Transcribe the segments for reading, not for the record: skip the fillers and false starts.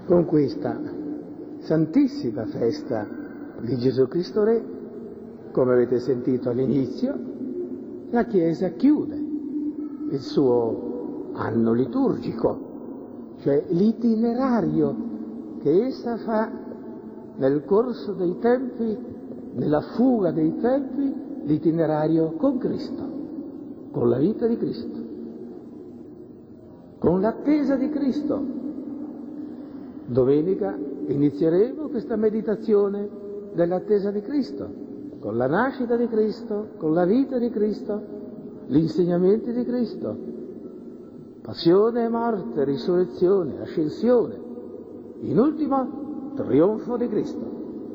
Con questa santissima festa di Gesù Cristo Re, come avete sentito all'inizio, la Chiesa chiude il suo anno liturgico, cioè l'itinerario che essa fa nel corso dei tempi, nella fuga dei tempi, l'itinerario con Cristo, con la vita di Cristo, con l'attesa di Cristo. Domenica inizieremo questa meditazione dell'attesa di Cristo, con la nascita di Cristo, con la vita di Cristo, gli insegnamenti di Cristo, passione e morte, risurrezione, ascensione, in ultimo trionfo di Cristo.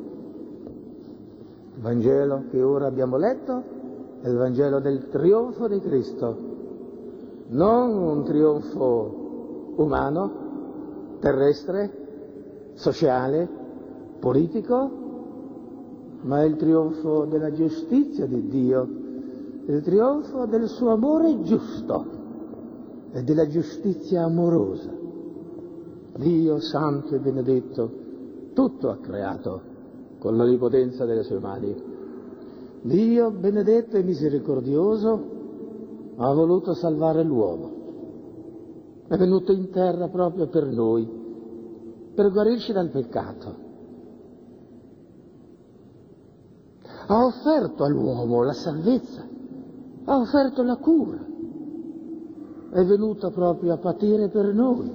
Il Vangelo che ora abbiamo letto è il Vangelo del trionfo di Cristo, non un trionfo umano, terrestre, sociale, politico, ma è il trionfo della giustizia di Dio, il trionfo del suo amore giusto e della giustizia amorosa. Dio santo e benedetto tutto ha creato con l'onnipotenza delle sue mani. Dio benedetto e misericordioso ha voluto salvare l'uomo. È venuto in terra proprio per noi, per guarirci dal peccato. Ha offerto all'uomo la salvezza, ha offerto la cura, è venuto proprio a patire per noi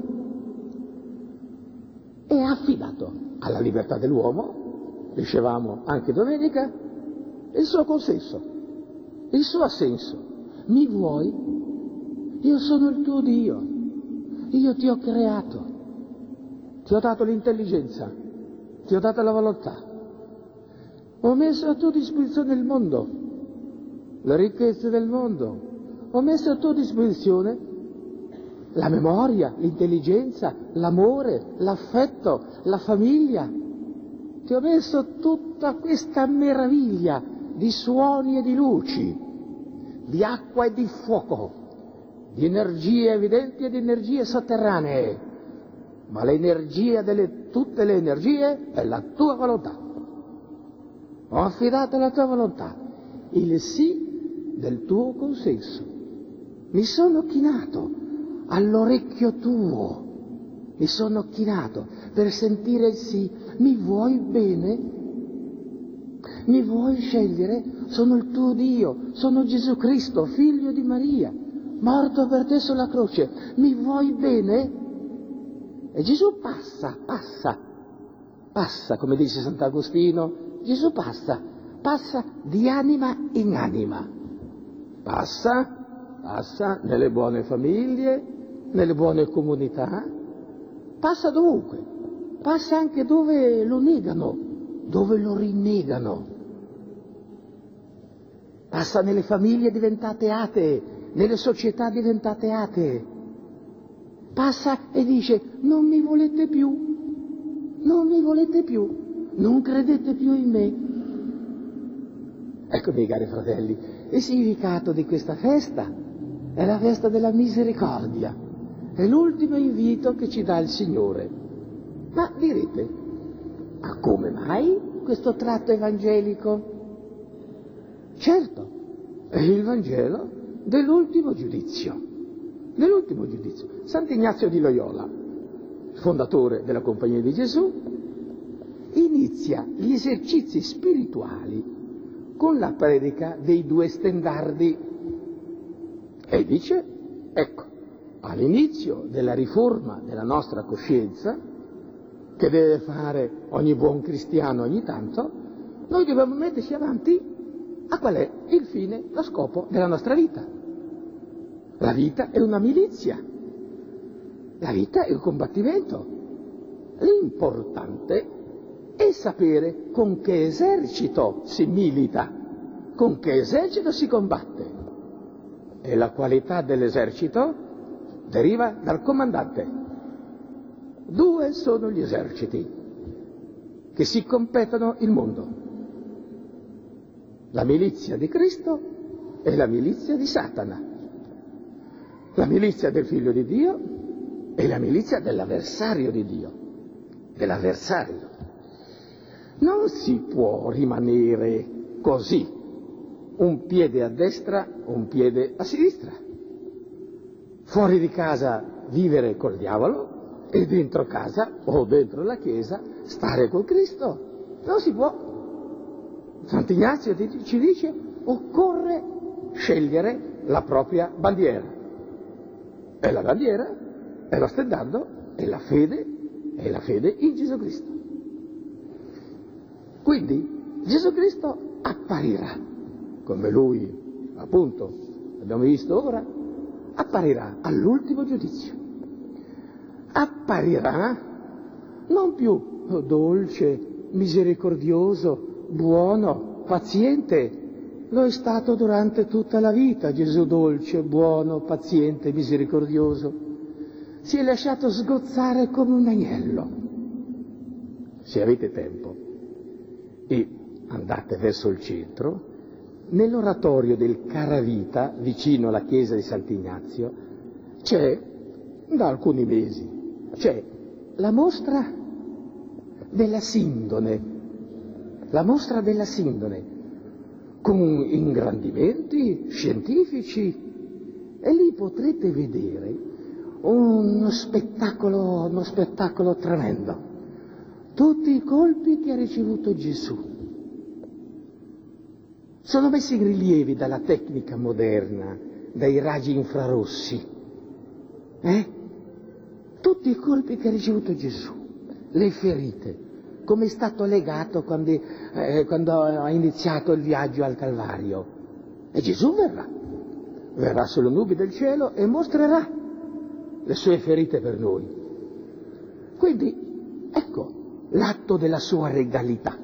e ha affidato alla libertà dell'uomo, dicevamo anche domenica, il suo consenso, il suo assenso. Mi vuoi? Io sono il tuo Dio, io ti ho creato. Ti ho dato l'intelligenza, ti ho dato la volontà, ho messo a tua disposizione il mondo, le ricchezze del mondo, ho messo a tua disposizione la memoria, l'intelligenza, l'amore, l'affetto, la famiglia. Ti ho messo tutta questa meraviglia di suoni e di luci, di acqua e di fuoco, di energie evidenti e di energie sotterranee. Ma l'energia delle tutte le energie è la tua volontà. Ho affidato alla tua volontà il sì del tuo consenso. Mi sono chinato all'orecchio tuo, mi sono chinato per sentire il sì. Mi vuoi bene? Mi vuoi scegliere? Sono il tuo Dio, sono Gesù Cristo, figlio di Maria, morto per te sulla croce. Mi vuoi bene? E Gesù passa, come dice Sant'Agostino, Gesù passa di anima in anima, passa nelle buone famiglie, nelle buone comunità, passa dovunque, passa anche dove lo negano, dove lo rinnegano, passa nelle famiglie diventate atee, nelle società diventate atee. Passa e dice: non mi volete più, non mi volete più, non credete più in me. Ecco, miei cari fratelli, il significato di questa festa è la festa della misericordia, è l'ultimo invito che ci dà il Signore. Ma direte: ma come mai questo tratto evangelico? Certo, è il Vangelo dell'ultimo giudizio. Nell'ultimo giudizio, Sant'Ignazio di Loyola, fondatore della Compagnia di Gesù, inizia gli esercizi spirituali con la predica dei due stendardi e dice: ecco, all'inizio della riforma della nostra coscienza, che deve fare ogni buon cristiano ogni tanto, noi dobbiamo metterci avanti a qual è il fine, lo scopo della nostra vita. La vita è una milizia, la vita è un combattimento. L'importante è sapere con che esercito si milita, con che esercito si combatte. E la qualità dell'esercito deriva dal comandante. Due sono gli eserciti che si competono il mondo: la milizia di Cristo e la milizia di Satana. La milizia del Figlio di Dio e la milizia dell'avversario di Dio. dell'avversario. Non si può rimanere così, un piede a destra, un piede a sinistra. Fuori di casa vivere col diavolo e dentro casa o dentro la chiesa stare col Cristo. Non si può. Sant'Ignazio ci dice: occorre scegliere la propria bandiera. E la bandiera è lo stendardo, è la fede in Gesù Cristo. Quindi Gesù Cristo apparirà, come Lui, appunto, abbiamo visto ora, apparirà all'ultimo giudizio. Apparirà non più dolce, misericordioso, buono, paziente. Lo è stato durante tutta la vita, Gesù dolce, buono, paziente, misericordioso. Si è lasciato sgozzare come un agnello. Se avete tempo e andate verso il centro, nell'oratorio del Caravita, vicino alla chiesa di Sant'Ignazio, c'è, da alcuni mesi, c'è la mostra della Sindone, con ingrandimenti scientifici, e lì potrete vedere uno spettacolo tremendo. Tutti i colpi che ha ricevuto Gesù sono messi in rilievo dalla tecnica moderna, dai raggi infrarossi. Tutti i colpi che ha ricevuto Gesù, le ferite, come è stato legato quando ha iniziato il viaggio al Calvario. E Gesù verrà sulle nubi del cielo e mostrerà le sue ferite per noi. Quindi, ecco l'atto della sua regalità.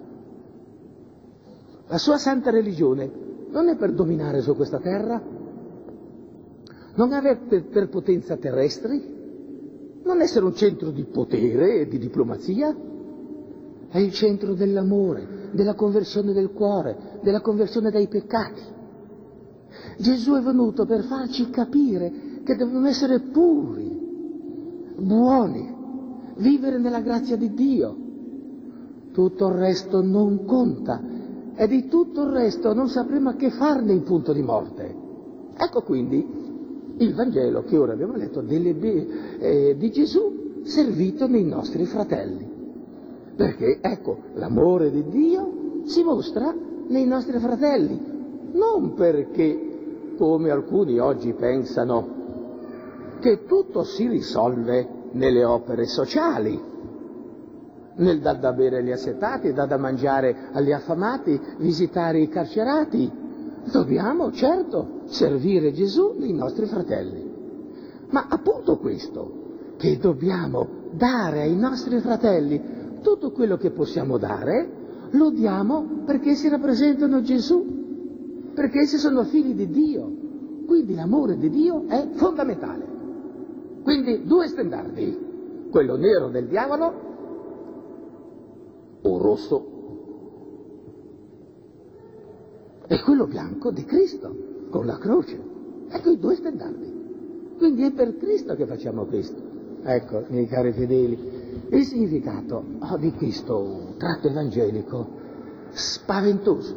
La sua santa religione non è per dominare su questa terra, non avere per potenza terrestri, non essere un centro di potere e di diplomazia, è il centro dell'amore, della conversione del cuore, della conversione dai peccati. Gesù è venuto per farci capire che dobbiamo essere puri, buoni, vivere nella grazia di Dio. Tutto il resto non conta e di tutto il resto non sapremo a che farne in punto di morte. Ecco quindi il Vangelo che ora abbiamo letto di Gesù servito nei nostri fratelli. Perché, ecco, l'amore di Dio si mostra nei nostri fratelli, non perché, come alcuni oggi pensano, che tutto si risolve nelle opere sociali, nel dar da bere agli assetati, dar da mangiare agli affamati, visitare i carcerati. Dobbiamo, certo, servire Gesù nei nostri fratelli. Ma appunto questo, che dobbiamo dare ai nostri fratelli, tutto quello che possiamo dare, lo diamo perché essi rappresentano Gesù, perché essi sono figli di Dio. Quindi l'amore di Dio è fondamentale. Quindi 2 stendardi, quello nero del diavolo o rosso, e quello bianco di Cristo, con la croce. Ecco i 2 stendardi. Quindi è per Cristo che facciamo questo. Ecco, miei cari fedeli, il significato di questo tratto evangelico spaventoso.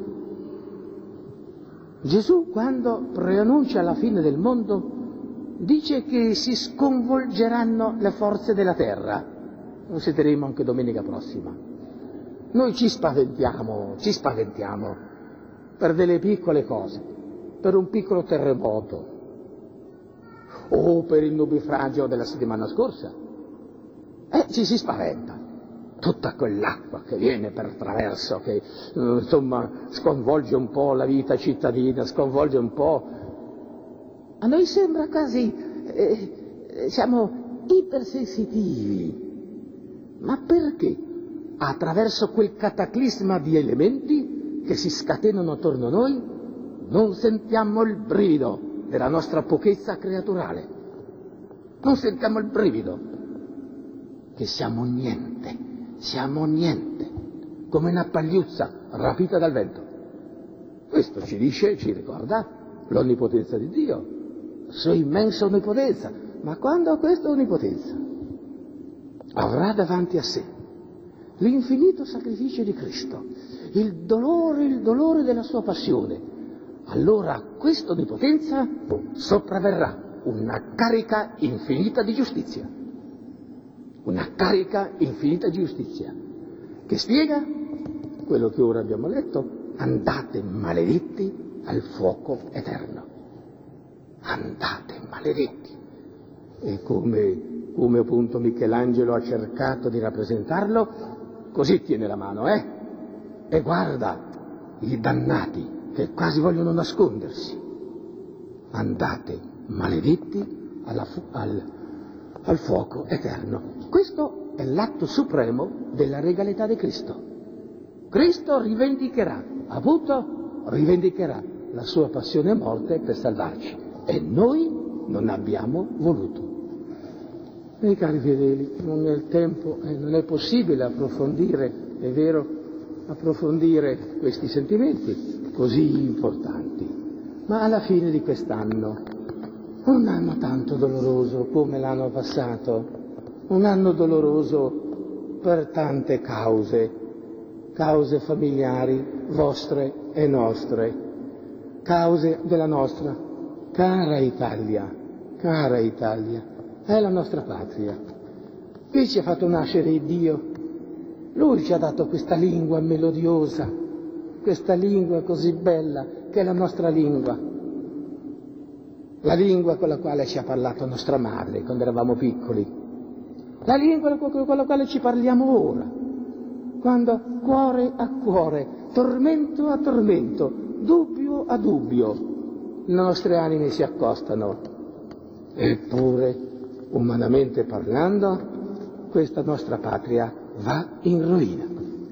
Gesù, quando preannuncia la fine del mondo, dice che si sconvolgeranno le forze della terra. Lo sentiremo anche domenica prossima. Noi ci spaventiamo per delle piccole cose, per un piccolo terremoto o per il nubifragio della settimana scorsa. Ci si spaventa. Tutta quell'acqua che viene per traverso, che sconvolge un po' la vita cittadina, sconvolge un po'. A noi sembra quasi, siamo ipersensitivi. Ma perché? Attraverso quel cataclisma di elementi che si scatenano attorno a noi, non sentiamo il brivido della nostra pochezza creaturale. Non sentiamo il brivido che siamo niente, come una pagliuzza rapita dal vento. Questo ci dice, ci ricorda l'onnipotenza di Dio, la sua immensa onnipotenza. Ma quando questa onnipotenza avrà davanti a sé l'infinito sacrificio di Cristo, il dolore della sua passione, allora questa onnipotenza sopravverrà una carica infinita di giustizia. Una carica infinita di giustizia che spiega quello che ora abbiamo letto: andate maledetti al fuoco eterno. Andate maledetti. E come appunto Michelangelo ha cercato di rappresentarlo, così tiene la mano, e guarda i dannati che quasi vogliono nascondersi. Andate maledetti al fuoco eterno. Questo è l'atto supremo della regalità di Cristo. Cristo rivendicherà la sua passione e morte per salvarci, e noi non abbiamo voluto. Miei cari fedeli, non è il tempo, non è possibile approfondire, è vero, questi sentimenti così importanti, ma alla fine di quest'anno, un anno tanto doloroso come l'anno passato, un anno doloroso per tante cause familiari, vostre e nostre, cause della nostra cara Italia, è la nostra patria. Qui ci ha fatto nascere Dio, Lui ci ha dato questa lingua melodiosa, questa lingua così bella che è la nostra lingua, la lingua con la quale ci ha parlato nostra madre quando eravamo piccoli, la lingua con la quale ci parliamo ora, quando cuore a cuore, tormento a tormento, dubbio a dubbio, le nostre anime si accostano. Eppure, umanamente parlando, questa nostra patria va in rovina.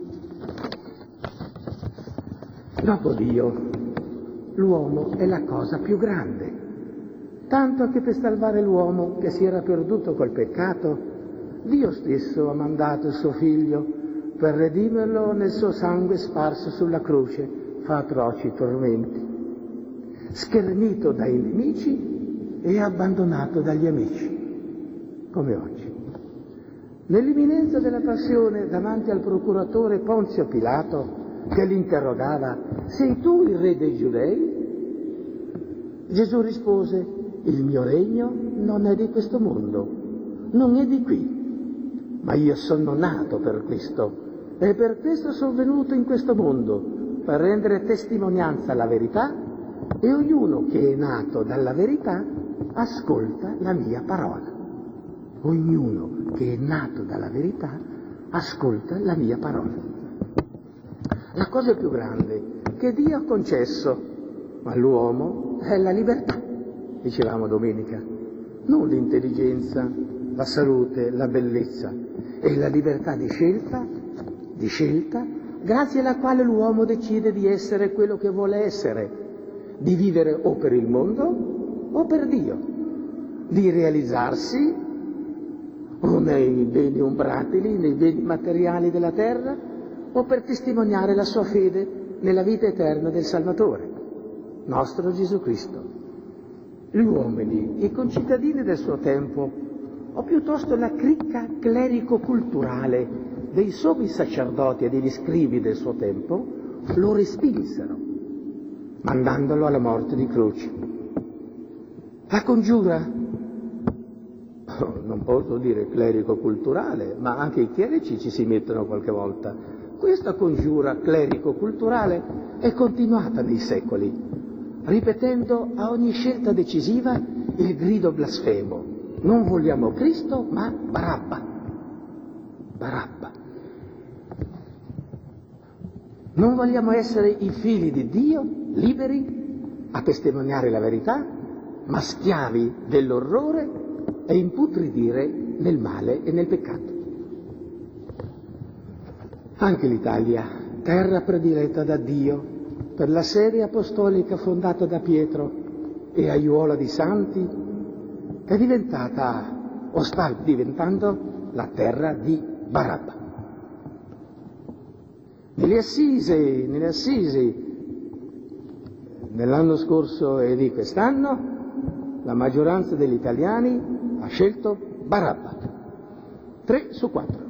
Dopo Dio, l'uomo è la cosa più grande, tanto che per salvare l'uomo che si era perduto col peccato, Dio stesso ha mandato il suo figlio per redimerlo nel suo sangue sparso sulla croce fra atroci tormenti, schernito dai nemici e abbandonato dagli amici, come oggi. Nell'imminenza della passione davanti al procuratore Ponzio Pilato, che l'interrogava: sei tu il re dei Giudei? Gesù rispose: il mio regno non è di questo mondo, non è di qui, ma io sono nato per questo, e per questo sono venuto in questo mondo, per rendere testimonianza alla verità, e ognuno che è nato dalla verità ascolta la mia parola. Ognuno che è nato dalla verità ascolta la mia parola. La cosa più grande che Dio ha concesso all'uomo è la libertà, dicevamo domenica, non l'intelligenza, la salute, la bellezza, è la libertà di scelta, grazie alla quale l'uomo decide di essere quello che vuole essere, di vivere o per il mondo o per Dio, di realizzarsi o nei beni umbratili, nei beni materiali della terra, o per testimoniare la sua fede nella vita eterna del Salvatore, nostro Gesù Cristo. Gli uomini, i concittadini del suo tempo, o piuttosto la cricca clerico-culturale dei sommi sacerdoti e degli scribi del suo tempo, lo respinsero, mandandolo alla morte di croce. La congiura, non posso dire clerico-culturale, ma anche i chierici ci si mettono qualche volta. Questa congiura clerico-culturale è continuata nei secoli, ripetendo a ogni scelta decisiva il grido blasfemo: non vogliamo Cristo, ma Barabba. Barabba. Non vogliamo essere i figli di Dio, liberi a testimoniare la verità, ma schiavi dell'orrore e imputridire nel male e nel peccato. Anche l'Italia, terra prediletta da Dio per la sede apostolica fondata da Pietro e aiuola di santi, è diventata o sta diventando la terra di Barabba. Nelle Assisi, nell'anno scorso e di quest'anno, la maggioranza degli italiani ha scelto Barabba. 3 su 4.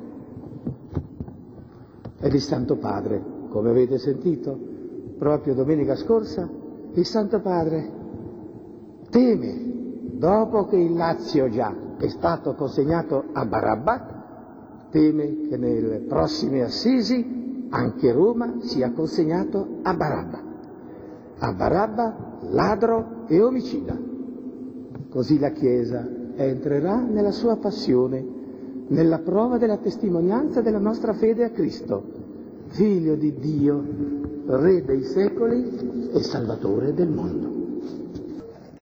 Ed il Santo Padre, come avete sentito, proprio domenica scorsa, il Santo Padre teme, dopo che il Lazio già è stato consegnato a Barabba, teme che nelle prossime Assisi anche Roma sia consegnato a Barabba, ladro e omicida. Così la Chiesa entrerà nella sua passione, nella prova della testimonianza della nostra fede a Cristo, Figlio di Dio, Re dei secoli e Salvatore del mondo.